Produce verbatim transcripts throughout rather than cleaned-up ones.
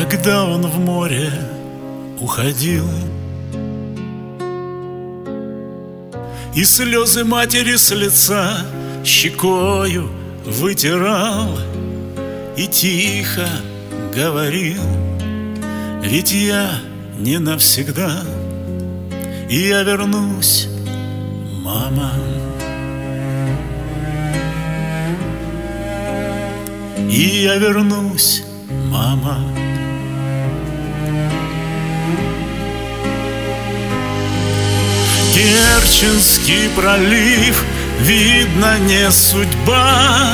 Когда он в море уходил, и слезы матери с лица щекою вытирал, и тихо говорил: ведь я не навсегда, и я вернусь, мама. И я вернусь, мама. Керченский пролив, видно, не судьба.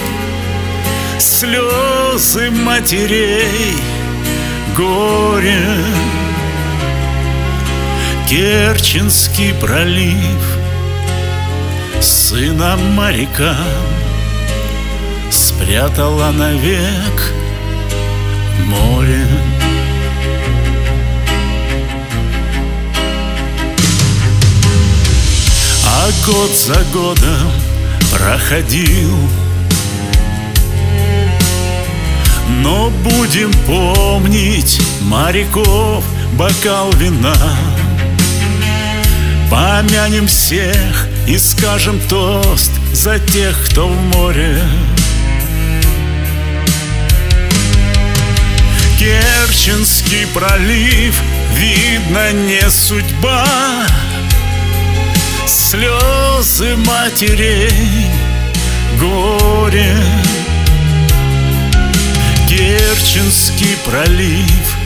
Слезы матерей, горе. Керченский пролив, сына моряка спрятала навек море. А год за годом проходил, но будем помнить моряков бокал вина. Помянем всех и скажем тост за тех, кто в море. Керченский пролив, видно, не судьба. Слезы матерей, горе. Керченский пролив,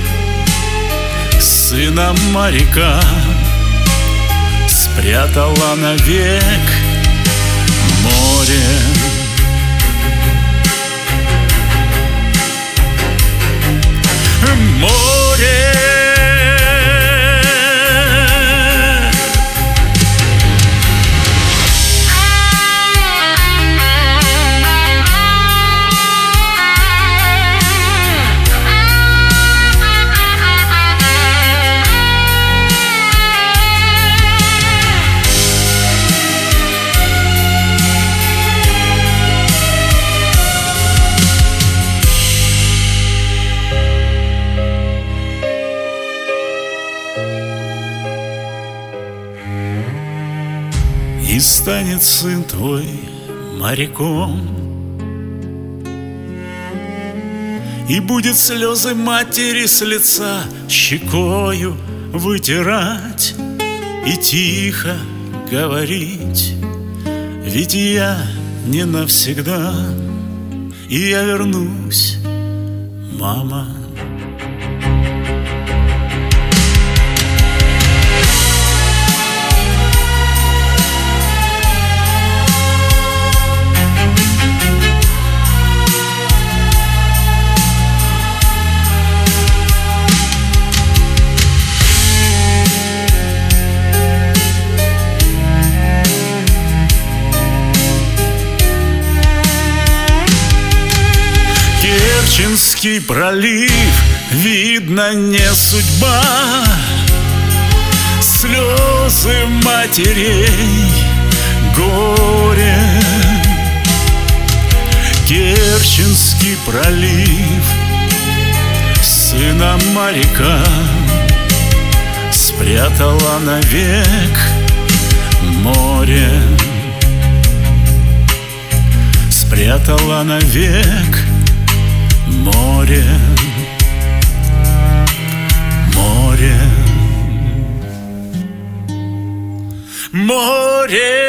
сына моряка спрятала навек море. Море. И станет сын твой моряком, и будет слезы матери с лица щекою вытирать, и тихо говорить: ведь я не навсегда, и я вернусь, мама. Керченский пролив, видно, не судьба. Слезы матерей, горе. Керченский пролив, сына моряка спрятала навек море. Спрятала навек море, море, море.